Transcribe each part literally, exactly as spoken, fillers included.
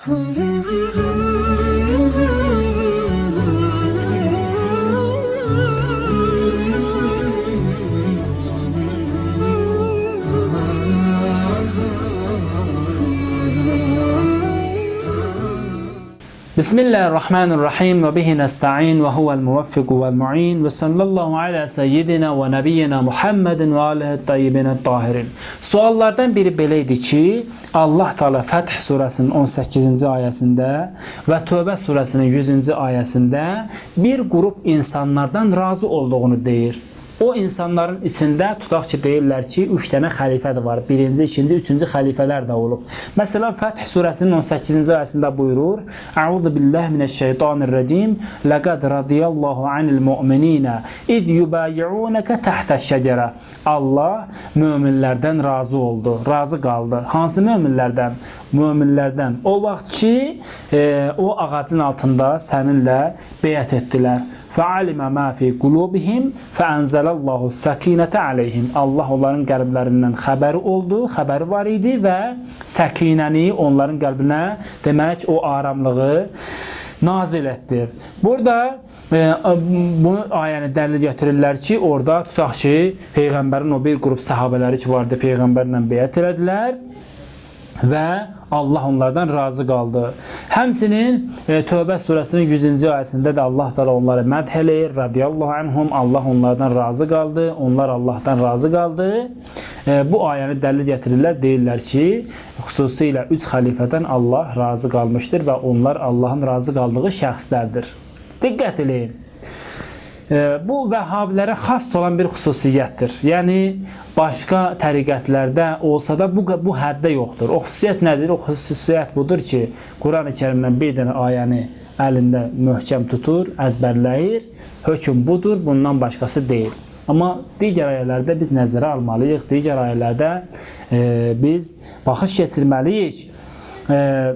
Bismillahirrahmanirrahim ve bihi nesta'in ve huvel muvaffiku vel mu'in ve sallallahu ala seyyidina ve nebiyyina Muhammedin ve alihi tayyibine tahirin. Suallardan biri belə idi ki, Allah Teala Fəth surəsinin on səkkizinci ayəsində və Tövbə surəsinin yüzüncü ayəsində bir qrup insanlardan razı olduğunu deyir. O insanların içində tutaq ki, deyirlər ki, üç dənə xəlifə də var. Birinci, ikinci, üçüncü xəlifələr də olub. Məsələn, Fəth surəsinin on səkkizinci ayəsində buyurur: "Əuzu billahi mineşşeytanirracim. Laqad radiyallahu anil mu'minina iz yubayyi'unaka tahtaş-şəcərə." Allah möminlərdən razı oldu, razı qaldı. Hansı möminlərdən? Möminlərdən. O vaxt ki, e, o ağacın altında səninlə beyət etdilər. فَعَلِمَ مَا فِي قُلُوبِهِمْ فَأَنْزَلَ اللّٰهُ السَّكِينَةَ عَلَيْهِمْ Allah onların qəlblərindən xəbəri oldu, xəbəri var idi və səkinəni onların qəlbinə, demək o aramlığı nazil etdi. Burada e, bu ayəni dəlil gətirirlər ki, orada tutaq ki, Peyğəmbərin o bir qrup sahabələri ki vardı, Peyğəmbərlə beyət elədilər və Allah onlardan razı qaldı. Həmçinin e, Tövbə surəsinin yüzüncü ayəsində də Allah Teala onları mədh eləyir. Radiyallahu anhum. Allah onlardan razı qaldı. Onlar Allahdan razı qaldı. E, bu ayəni dəlil gətirirlər. Deyirlər ki, xüsusilə üç xəlifədən Allah razı qalmışdır və onlar Allahın razı qaldığı şəxslərdir. Diqqət eləyin. Bu vəhhabilərə xas olan bir xüsusiyyətdir. Yəni, başqa təriqətlərdə olsa da bu, bu həddə yoxdur. O xüsusiyyət nədir? O xüsusiyyət budur ki, Quran-ı Kərimdən bir dənə ayəni əlində möhkəm tutur, əzbərləyir. Hökm budur, bundan başqası deyil. Amma digər ayələrdə biz nəzərə almalıyıq. Digər ayələrdə e, biz baxış keçirməliyik. E,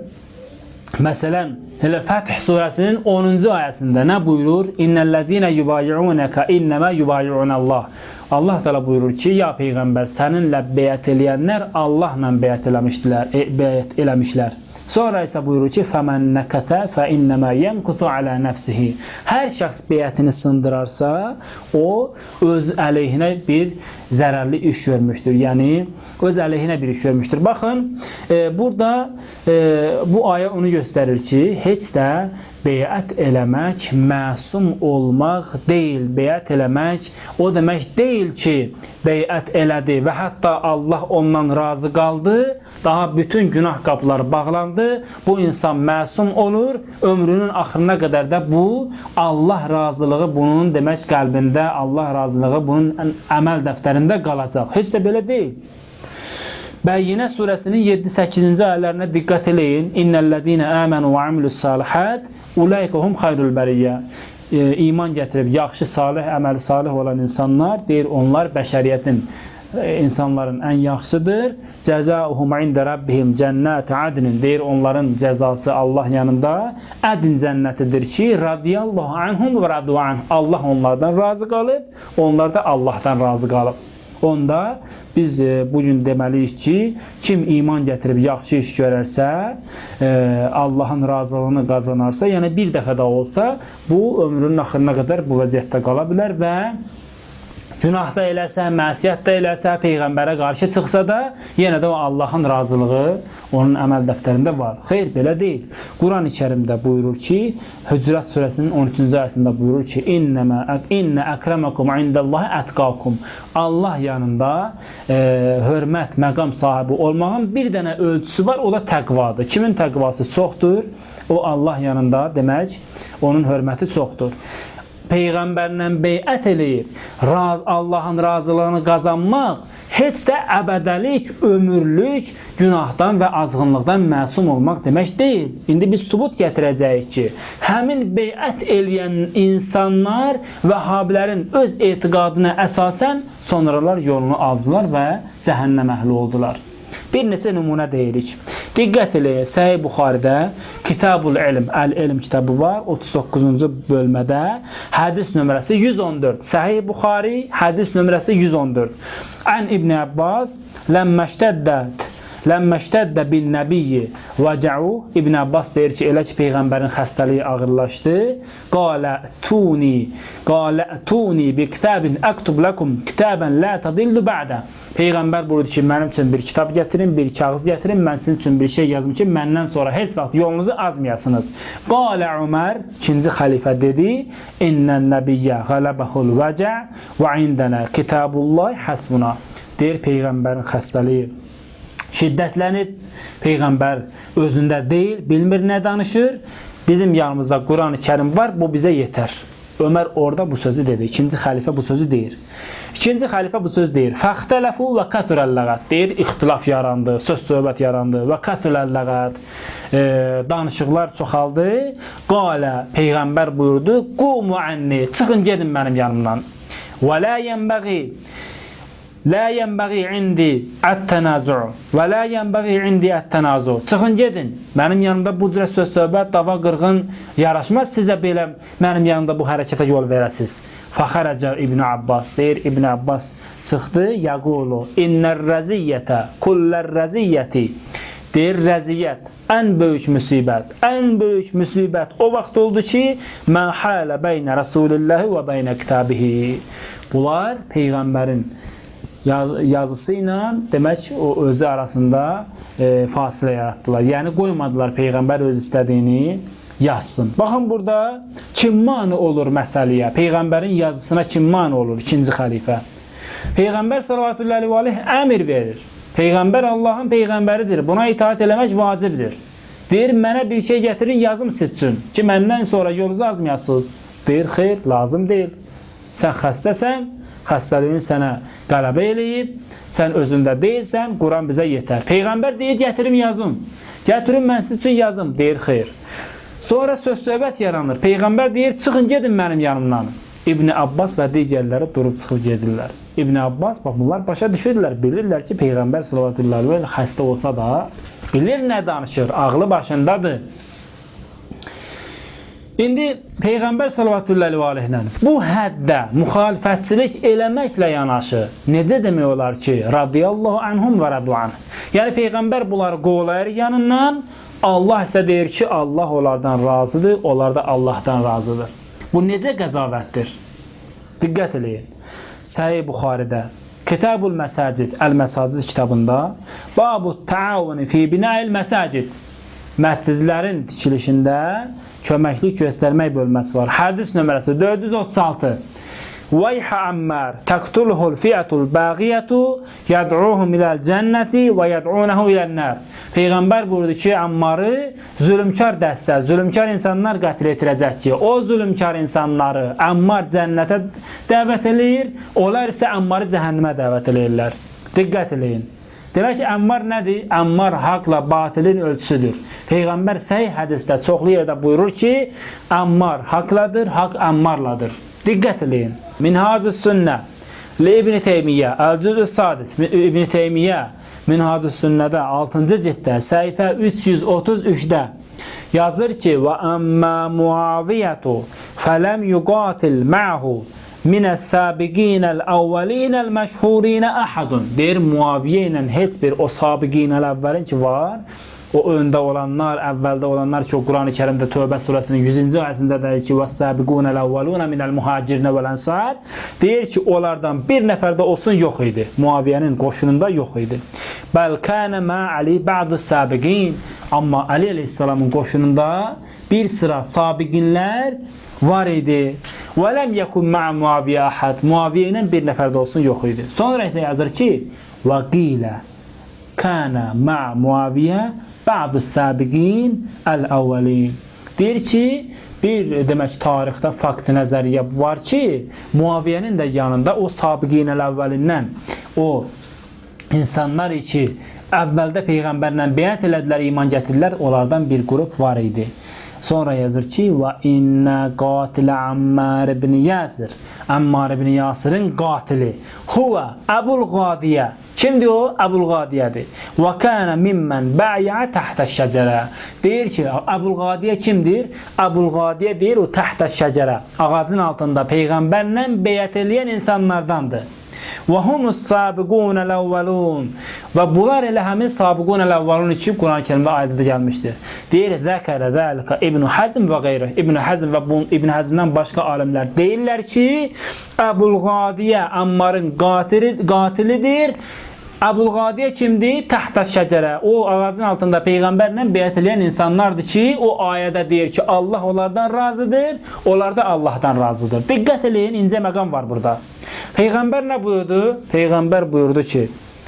Məsələn, elə Fəth surəsinin onuncu ayəsində nə buyurur? İnnellezine yubayyi'unaka innema yubayyi'unallah. Allah Teala buyurur ki, ya Peyğəmbər, səninlə beyət eləyənlər Allahla beyət eləmişdilər, e, beyət eləmişlər. Sonra isə buyurur ki, فَمَنْ نَكَتَ فَإِنَّمَا يَمْكُثُ عَلَى نَفْسِهِ. Hər şəxs beyətini sındırarsa, o öz əleyhinə bir zərərli iş görmüşdür. Yəni, öz əleyhinə bir iş görmüşdür. Baxın, e, burada e, bu ayə onu göstərir ki, heç də beyət eləmək məsum olmaq deyil. Beyət eləmək o demək deyil ki, beyət elədi və hətta Allah ondan razı qaldı, daha bütün günah qapıları bağlandı, bu insan məsum olur, ömrünün axırına qədər də bu, Allah razılığı bunun demək qəlbində, Allah razılığı bunun əməl dəftərində qalacaq. Heç də belə deyil. Bəyyinə surəsinin yeddi səkkizinci ayələrinə diqqət eləyin. İnnellezine amenu ve amilussalihat ulaika hum hayrul bariyyə. E, iman gətirib yaxşı, salih, əməli salih olan insanlar, deyir onlar bəşəriyyətin, e, insanların ən yaxşıdır. Cəzauhum ində rabbihim cənnət adnin. Deyir onların cəzası Allah yanında ədin cənnətidir ki, radiyallahu anhum və radu anh. Allah onlardan razı qalıb, onlar da Allahdan razı qalıb. Onda biz e, bugün deməliyik ki, kim iman gətirib yaxşı iş görərsə, e, Allahın razılığını qazanarsa, yəni bir dəfə də olsa, bu ömrünün axırına qədər bu vəziyyətdə qala bilər və günahda eləsə, məsiyətdə eləsə, Peyğəmbərə qarşı çıxsa da, yenə də o Allahın razılığı onun əməl dəftərində var. Xeyr, belə deyil. Quran-ı Kərimdə buyurur ki, Hücrət surəsinin on üçüncü ayəsində buyurur ki, İnnəmə innə əkrəməkum indəllahi ətqakum. Allah yanında e, hörmət, məqam sahibi olmağın bir dənə ölçüsü var, o da təqvadır. Kimin təqvası çoxdur? O Allah yanında demək, onun hörməti çoxdur. Peyğəmbərlə beyət eləyib, raz, Allahın razılığını qazanmaq heç də əbədəlik, ömürlük günahdan və azğınlıqdan məsum olmaq demək deyil. İndi biz sübut gətirəcəyik ki, həmin beyət eləyən insanlar vəhhabilərin öz etiqadına əsasən sonralar yolunu azdılar və cəhənnəm əhli oldular. Bir neçə nümunə deyirik. Diqqət eləyin, Səhih Buxaridə Kitabul İlm, Əl-İlm kitabı var, otuz doqquzuncu bölmədə, hədis nömrəsi yüz on dörd. Səhih Buxari, hədis nömrəsi yüz on dörd. Ən İbn Abbas, ləmməştəddət Ləmməştəddə bin nəbiyyi vəcəu. İbn Abbas deyir ki, elə ki peyğəmbərin xəstəliyi ağırlaşdı. Qalə tuni, qalə tuni bi kitabin əktub lakum kitaban la tadillu ba'da. Peyğəmbər buyurdu ki, mənim üçün bir kitab gətirin, bir kağız gətirin, mən sizin üçün bir şey yazım ki, məndən sonra heç vaxt yolunuzu azmayasınız. Qalə Ömər, ikinci xəlifə dedi, İnnən nəbiyyə qələbəhul vəcə və indənə kitabullah həsbuna. Deyir, peyğəmbərin xəstəliyi şiddətlənib, peyğəmbər özündə deyil, bilmir nə danışır. Bizim yanımızda Quran-ı Kərim var, bu bizə yetər. Ömər orada bu sözü dedi. İkinci xəlifə bu sözü deyir. İkinci xəlifə bu söz deyir. Fəxtələfu və katurəlləqət. Deyir, ixtilaf yarandı, söz-söhbət yarandı. Və katurəlləqət. E, danışıqlar çoxaldı. Qalə, peyğəmbər buyurdu, qumu ənni, çıxın gedin mənim yanımdan. Və lə yənbəği La yenbəği indi ət-tənazu və la yenbəği indi ət-tənazu. Çıxın gedin. Mənim yanımda bu cürə söz-söhbət, dava qırğın yaraşmaz. Sizə belə mənim yanımda bu hərəkətə yol verəsiz. Fəxərəcə İbn Abbas. Deyir, İbn Abbas çıxdı. Yəqulu innər-rəziyyətə kullər-rəziyyəti. Deyir, rəziyyət, ən böyük müsibət, ən böyük müsibət o vaxt oldu ki, mə halə beynə Rəsulilləhi və beynə kitabihi. Bunlar Peyğəmbərin Yaz, yazısı ilə demək o özü arasında e, fasilə yaratdılar. Yəni qoymadılar Peyğəmbər öz istədiyini yazsın. Baxın burada kim mani olur məsələyə? Peyğəmbərin yazısına kim mani olur? İkinci xəlifə. Peyğəmbər sallallahu aleyhi əmr verir. Peyğəmbər Allahın peyğəmbəridir. Buna itaat eləmək vacibdir. Deyir, mənə bir şey gətirin, yazım siz üçün ki, məndən sonra yolunuzu azmayasınız. Deyir, xeyr, lazım deyil. Sən xəstəsən, xəstəliyin sənə qələbə eləyib, sən özündə deyilsən, Quran bizə yetər. Peyğəmbər deyir, gətirim yazım. Gətirim, mən siz üçün yazım. Deyir, xeyr. Sonra söz-söhbət yaranır. Peyğəmbər deyir, çıxın, gedin mənim yanımdan. İbn Abbas və digərləri durub çıxıb gedirlər. İbn Abbas, bax, bunlar başa düşürdülər, bilirlər ki, Peyğəmbər sallallahu əleyhi və səlləm xəstə olsa da, bilir nə danışır, ağlı başındadır. İndi Peyğəmbər sallallahu əleyhi və səlləm bu həddə müxalifətçilik eləməklə yanaşı necə demək olar ki, radiyallahu anhum və radu'an. Yəni Peyğəmbər bunları qovlayır yanından, Allah isə deyir ki, Allah onlardan razıdır, onlar da Allahdan razıdır. Bu necə qəzavətdir? Diqqət eləyin. Səhih Buxaridə Kitabul Məsacid, Əl-Məsacid kitabında Babu təavuni fi bina'il məsacid, məscidlərin tikilişində köməklik göstərmək bölməsi var. Hədis nömrəsi dörd yüz otuz altı. Vayha Ammar taqtuluhul fi'atul baghiyatu yad'uhum ilal cenneti və yad'unahu ilan-nar. Peyğəmbər buyurdu ki, Ammarı zülmkar dəstə, zülmkar insanlar qətl etdirəcək ki, o zülmkar insanları Ammar cənnətə dəvət eləyir, onlar isə Ammarı cəhənnəmə dəvət eləyirlər. Diqqət eləyin. Demək ki, Ammar nədir? Ammar haqla batilin ölçüsüdür. Peyğəmbər səhih hədisdə çoxlu yerdə buyurur ki, Ammar haqladır, haqq Ammarladır. Diqqət eləyin. Minhaz-ı Sünnə İbn Teymiyyə Əl-Cüz-ü Sadis İbn Teymiyyə Minhaz-ı Sünnədə altıncı cilddə səhifə üç yüz otuz üçdə yazır ki, və əmmə Muaviyyətu fələm yuqatil ma'hu minəs-sabiqinəl-əvvəlinəl-məşhurinə əhədun. Deyir, Muaviyyə ilə heç bir o sabiqinəl-əvvəlin ki var, o öndə olanlar, əvvəldə olanlar ki, o Quran-ı Kərimdə Tövbə surəsinin yüzüncü ayəsində deyir ki, vəs-sabiqunəl-əvvəlunə minəl-muhacirnə vəl-ənsar. Deyir ki, onlardan bir nəfər də olsun yox idi. Muaviyyənin qoşununda yox idi. Bəl kənə mə Ali bə'd-ı-sabiqin. Amma Ali əleyhissalamın qoşununda bir sıra sabiqinlər var idi. Və ləm yəkun mə Muaviyyə əhəd. Muaviyyə ilə bir nəfər də olsun yox idi. Sonra isə yazır ki, və qilə kənə mə Muaviyyə bə'd-ı-sabiqin əl-əvvəlin. Deyir ki, bir demək tarixdə fakt nəzəriyyə var ki, Muaviyyənin də yanında o sabiqin əl-əvvəlindən o insanlar ki, əvvəldə Peyğəmbərlə bəyət elədilər, iman gətirdilər, onlardan bir qrup var idi. Sonra yazır ki, və innə qatilə Ammar ibn Yasir. Ammar ibn Yasir'in qatili. Huvə Əbul-Qadiyə. Kimdir o? Əbul-Qadiyədir. Və kənə mimmən bəyə təhtə şəcərə. Deyir ki, Əbul-Qadiyə kimdir? Əbul-Qadiyə deyir, o təhtə şəcərə. Ağacın altında Peyğəmbərlə bəyət eləyən insanlardandır. Və humus sabiqunəl əvvəlun. Və bunlar elə həmin sabiqunəl əvvəlun ki, Quran-ı Kərimdə ayədə gəlmişdir. Deyir, zəkərə zəlikə İbn Həzm və qeyri. İbn Həzm və İbn Həzmdən başqa alimlər deyirlər ki, Əbul-Qadiyə Ammarın qatili, qatilidir. Əbul-Qadiyə kimdir? Təhtə şəcərə. O ağacın altında Peyğəmbərlə beyət edən insanlardır ki, o ayədə deyir ki, Allah onlardan razıdır, onlar da Allahdan razıdır. Diqqət eləyin, incə məqam var burada. Peyğəmbər nə buyurdu? Peyğəmbər buyurdu ki,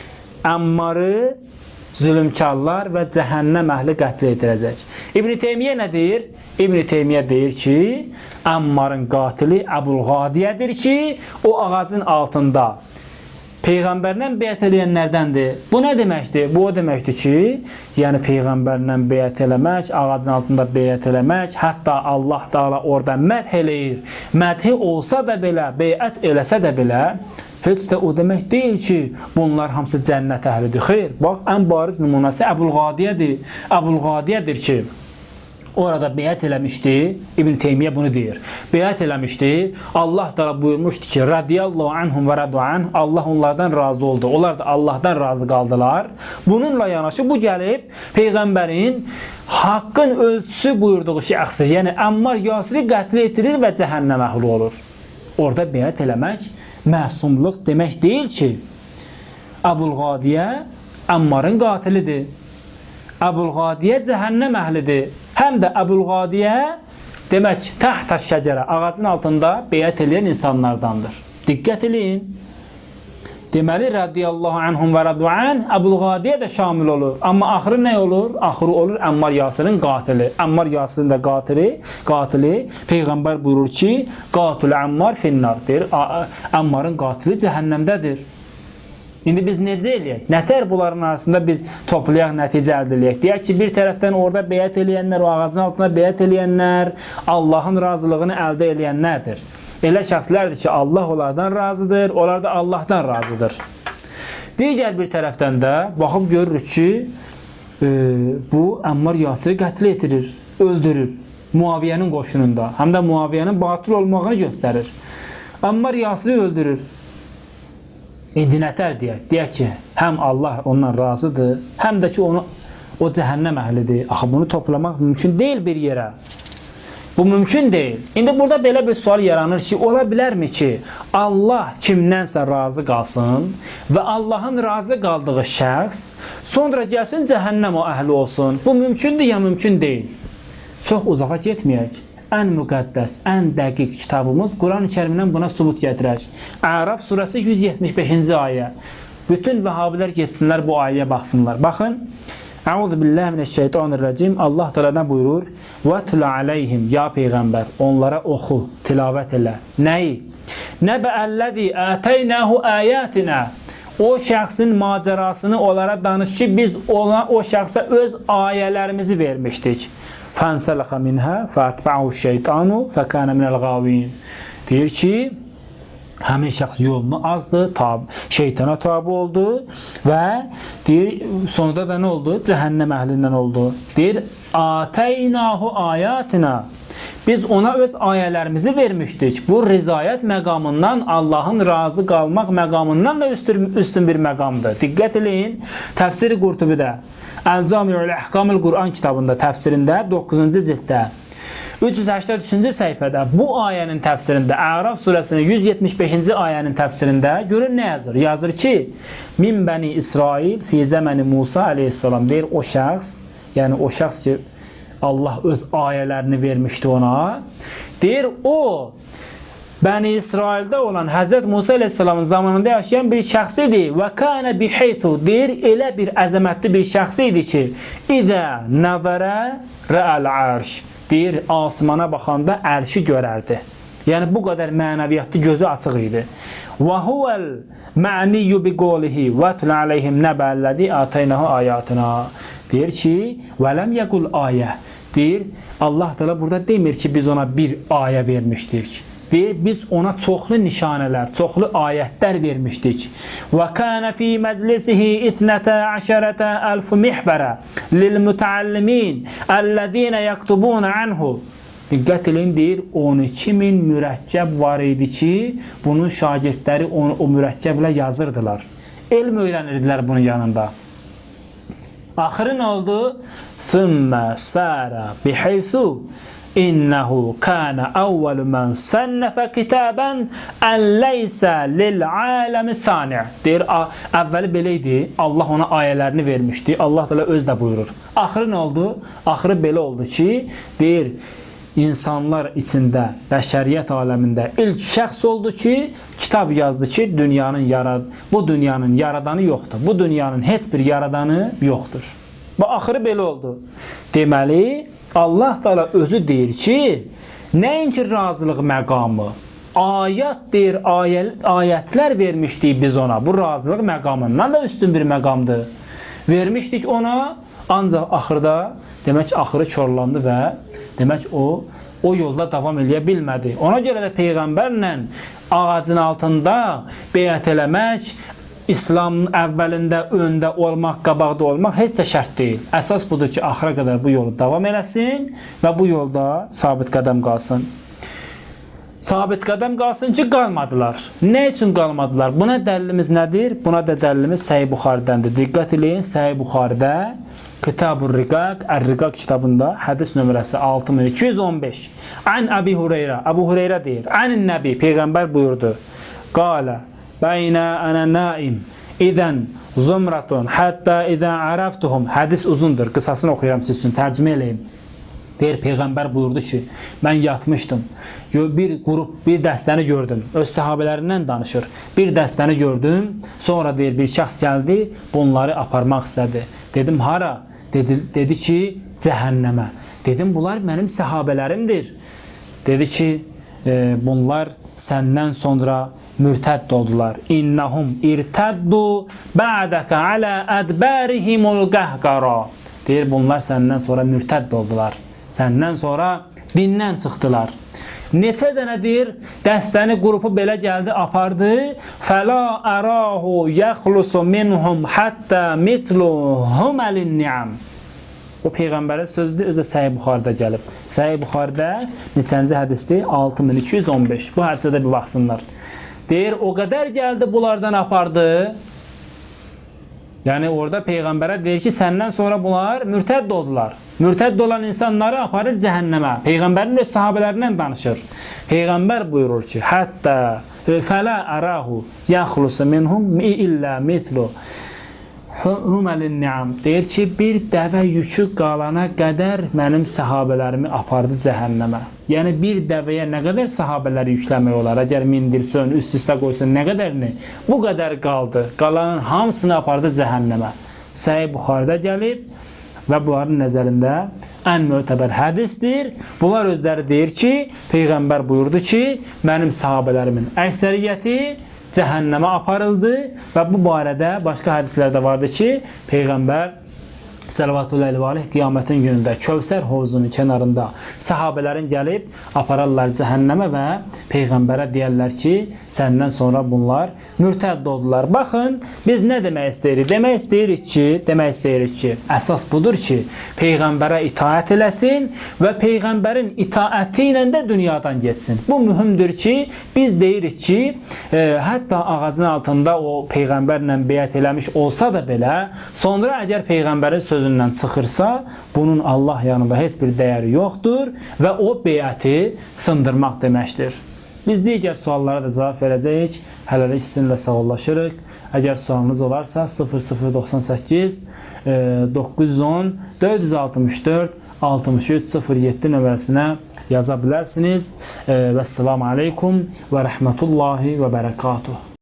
Əmmarı zülümkarlar və cəhənnəm əhli qətl ediləcək. İbn Teymiyyə nə deyir? İbn Teymiyyə deyir ki, Əmmarın qatili Əbul-Qadiyədir ki, o ağacın altında Peyğəmbərlə beyət eləyənlərdəndir. Bu nə deməkdir? Bu o deməkdir ki, yəni Peyğəmbərlə beyət eləmək, ağacın altında beyət eləmək, hətta Allah Taala orada məth eləyir. Məthi olsa da belə, beyət eləsə də belə, heç də o demək deyil ki, bunlar hamısı cənnət əhlidir. Xeyr, bax, ən bariz nümunəsi Əbul-Qadiyədir. Əbul-Qadiyədir ki, orada beyət eləmişdi, İbn Teymiyyə bunu deyir. Beyət eləmişdi, Allah da buyurmuşdu ki, radiyallahu anhum və radu anh, Allah onlardan razı oldu. Onlar da Allahdan razı qaldılar. Bununla yanaşı bu gəlib Peyğəmbərin haqqın ölçüsü buyurduğu şəxsi, yəni Əmmar Yasiri qətl etirir və cəhənnəm əhli olur. Orada beyət eləmək məsumluq demək deyil ki, Əbul-Qadiyə Əmmarın qatilidir. Əbul-Qadiyə cəhənnəm əhlidir. Həm də Əbul-Qadiyə demək, təhtə şəcərə, ağacın altında beyət eləyən insanlardandır. Diqqət eləyin. Deməli, radiyallahu anhum və radu'an, Əbul-Qadiyə də şamil olur. Amma axırı nə olur? Axırı olur Əmmar Yasirin qatili. Əmmar Yasirin də qatili, qatili. Peyğəmbər buyurur ki, qatil Əmmar finnar, deyir. Əmmarın qatili cəhənnəmdədir. İndi biz necə eləyək? Nətər bunların arasında biz toplayaq, nəticə əldə eləyək? Deyək ki, bir tərəfdən orada beyət eləyənlər, o ağacın altında beyət eləyənlər, Allahın razılığını əldə eləyənlərdir. Elə şəxslərdir ki, Allah onlardan razıdır, onlar da Allahdan razıdır. Digər bir tərəfdən də baxıb görürük ki, e, bu Əmmar Yasiri qətl etirir, öldürür Muaviyyənin qoşununda. Həm də Muaviyyənin batıl olmağını göstərir. Əmmar Yasiri öldürür. İndi nətər deyək? Deyək ki, həm Allah ondan razıdır, həm də ki, onu, o cəhənnəm əhlidir. Axı, bunu toplamaq mümkün deyil bir yerə. Bu mümkün deyil. İndi burada belə bir sual yaranır ki, ola bilərmi ki, Allah kimdənsə razı qalsın və Allahın razı qaldığı şəxs sonra gəlsin cəhənnəm o əhli olsun? Bu mümkündür ya mümkün deyil? Çox uzağa getməyək. Ən müqəddəs, ən dəqiq kitabımız Quran-ı Kərimdən buna subut gətirək. Əraf surəsi yüz yetmiş beşinci ayə. Bütün vəhabilər getsinlər bu ayəyə baxsınlar. Baxın. Əuzu billahi mineşşeytanirracim. Allah Teala nə buyurur? Və tula aleyhim, ya Peyğəmbər, onlara oxu, tilavət elə. Nəyi? Nəbəəlləzi ətəynahu ayatina. O şəxsin macərasını onlara danış ki, biz ona, o şəxsə öz ayələrimizi vermişdik. Fənsələxə minhə fəətbə'u şeytanu fəkənə minəl qavin. Deyir ki, həmin şəxs yolunu azdı, tab, şeytana tabi oldu və deyir, sonunda da nə oldu? Cəhənnəm əhlindən oldu. Deyir, ətəynahu ayatina. Biz ona öz ayələrimizi vermişdik. Bu rizayət məqamından, Allahın razı qalmaq məqamından da üstün, üstün bir məqamdır. Diqqət eləyin, Təfsiri Qurtubidə, Əl-Cami'ül Əhkamil Quran kitabında, təfsirində doqquzuncu cilddə, üç yüz səksən üçüncü səhifədə bu ayənin təfsirində, Əraf surəsinin yüz yetmiş beşinci ayənin təfsirində görün nə yazır? Yazır ki, Min bəni İsrail fi zəməni Musa aleyhissalam, deyir o şəxs, yəni o şəxs ki, Allah öz ayələrini vermişdi ona. Deyir, o Bəni İsraildə olan Həzrət Musa aleyhissalamın zamanında yaşayan bir şəxs idi. Və kənə biheytu, deyir, elə bir əzəmətli bir şəxs idi ki, İdə nəvərə rəəl ərş, deyir, asmana baxanda ərşi görərdi. Yəni, bu qədər mənəviyyatlı gözü açıq idi. Və huvəl mə'niyyü bi qolihi və tülə aleyhim nəbəllədi ətəynəhu ayatına. Deyir ki, və ləm yəqul ayə. Deyir, Allah Teala burada demir ki, biz ona bir ayə vermişdik. Deyir, biz ona çoxlu nişanələr, çoxlu ayətlər vermişdik. Və kənə fi məclisihi ithnətə əşərətə əlf mihbərə lil mütəallimin əlləzinə yaktubunə anhu. Diqqət edin, deyir, on iki min mürəkkəb var idi ki, bunun şagirdləri o, o mürəkkəblə yazırdılar. Elm öyrənirdilər bunun yanında. Axırı nə oldu? Thumma sara bihaythu innehu kana awwalu man sannafa kitaban an laysa lil alami sani'. Deyir, əvvəli belə idi. Allah ona ayələrini vermişdi. Allah da öz də buyurur. Axırı nə oldu? Axırı belə oldu ki, deyir, insanlar içində, bəşəriyyət aləmində ilk şəxs oldu ki, kitab yazdı ki, dünyanın yarad bu dünyanın yaradanı yoxdur. Bu dünyanın heç bir yaradanı yoxdur. Bu axırı belə oldu. Deməli, Allah Teala özü deyir ki, nəinki razılıq məqamı, ayət deyir, ayət, ayətlər vermişdik biz ona. Bu razılıq məqamından da üstün bir məqamdır. Vermişdik ona, ancaq axırda, demək axırı korlandı və demək o, o yolda davam edə bilmədi. Ona görə də Peyğəmbərlə ağacın altında beyət eləmək, İslamın əvvəlində, öndə olmaq, qabaqda olmaq heç də şərt deyil. Əsas budur ki, axıra qədər bu yolu davam eləsin və bu yolda sabit qədəm qalsın. Sabit qədəm qalsın ki, qalmadılar. Nə üçün qalmadılar? Buna dəlilimiz nədir? Buna da dəlilimiz Səhih Buxaridəndir. Diqqət edin, Səhih Buxaridə Kitab-ur Riqaq, Ər-Riqaq kitabında hədis nömrəsi altı min iki yüz on beş. An Əbi Hüreyrə, Əbu Hüreyrə deyir. Anin Nəbi, Peyğəmbər buyurdu. Qalə Bəyna ənə naim İdən zumratun Hətta idən ərəftuhum. Hədis uzundur, qısasını oxuyuram siz üçün, tərcümə eləyim. Deyir, Peyğəmbər buyurdu ki, mən yatmışdım. Bir qrup, bir dəstəni gördüm. Öz səhabələrindən danışır. Bir dəstəni gördüm. Sonra deyir, bir şəxs gəldi, bunları aparmaq istədi. Dedim, hara? Dedi, dedi ki, cəhənnəmə. Dedim, bunlar mənim səhabələrimdir. Dedi ki, e, bunlar səndən sonra mürtədd oldular. İnnəhum irtəddu ba'dəkə alə ədbərihimul qəhqara. Deyir, bunlar səndən sonra mürtədd oldular. Səndən sonra dindən çıxdılar. Neçə dənə deyir, dəstəni qrupu belə gəldi, apardı. Fəla ərahu yəxlusu minhum həttə mitlu huməlin ni'am. O Peyğəmbərin sözüdür, özü Səhih Buxaridə gəlib. Səhih Buxaridə neçənci hədisdir? altı min iki yüz on beş. Bu hədisədə bir baxsınlar. Deyir, o qədər gəldi, bunlardan apardı. Yəni orada Peyğəmbərə deyir ki, səndən sonra bunlar mürtədd oldular. Mürtədd olan insanları aparır cəhənnəmə. Peyğəmbərin öz sahabələrindən danışır. Peyğəmbər buyurur ki, həttə fələ ərahu yaxlusu minhum illə mitlu huməlin ni'am. Deyir ki, bir dəvə yükü qalana qədər mənim səhabələrimi apardı cəhənnəmə. Yəni bir dəvəyə nə qədər səhabələri yükləmək olar? Əgər mindirsin, üst-üstə qoysun, nə qədərini? Bu qədər qaldı. Qalanın hamısını apardı cəhənnəmə. Səhih Buxaridə gəlib və bunların nəzərində ən mötəbər hədisdir. Bunlar özləri deyir ki, Peyğəmbər buyurdu ki, mənim səhabələrimin əksəriyyəti cəhənnəmə aparıldı və bu barədə başqa hədislərdə vardı ki, Peyğəmbər Səlavatul-Ləli Valih qiyamətin günündə Kövsər hovuzunun kənarında səhabələrin gəlib apararlar cəhənnəmə və Peyğəmbərə deyərlər ki, səndən sonra bunlar mürtədd oldular. Baxın, biz nə demək istəyirik? Demək istəyirik ki, demək istəyirik ki, əsas budur ki, Peyğəmbərə itaət eləsin və Peyğəmbərin itaəti ilə də dünyadan getsin. Bu mühümdür ki, biz deyirik ki, e, hətta ağacın altında o Peyğəmbərlə beyət eləmiş olsa da belə, sonra əgər Peyğəmbərin sözü sözündən çıxırsa, bunun Allah yanında heç bir dəyəri yoxdur və o beyəti sındırmaq deməkdir. Biz digər suallara da cavab verəcəyik. Hələlik sizinlə sağollaşırıq. Əgər sualınız olarsa sıfır sıfır doxsan səkkiz doqquz yüz on dörd yüz altmış dörd altmış üç sıfır yeddi nömrəsinə yaza bilərsiniz. Vəssalamu aleykum və rəhmətullahi və bərəkatuhu.